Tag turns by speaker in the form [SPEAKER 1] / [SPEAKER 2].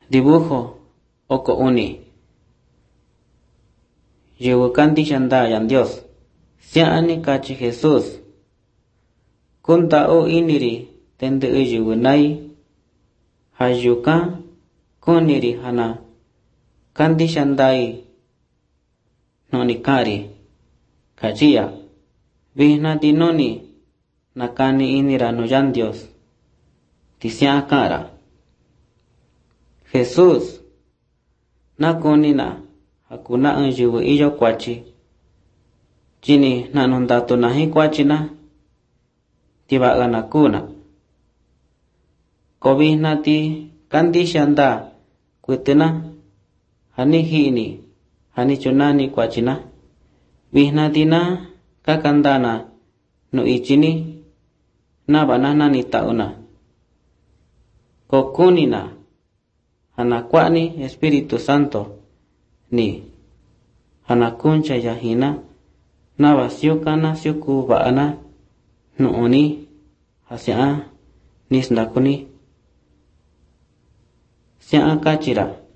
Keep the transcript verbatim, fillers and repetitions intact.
[SPEAKER 1] Dibujo oko uni. Llevo canti shanda yan Dios. Siani kachi Jesús. Kunta o iniri tende uyu nai. Hayuka kuniri hana. Canti shandai. Noni kari. Kachia. Vihna dinoni. Nakani inira no yan Dios. Tisia kara. Jesús. Nakonina. Hakuna anjubu iyo kwachi. Chini nanondatu nahi kwachi na. Tibaga nakuna. Kobihna ti kandi shanda. Kutina. Hani hini. Hani chunani kwachi na. Bihna tina kakandana. No ichini. Nabanana ni tauna. Kokunina. Hanakwani Espiritu Santo. Ni hanakuncha yahina nabasiukana siuku baana nuuni hasia nisnakuni sia kachira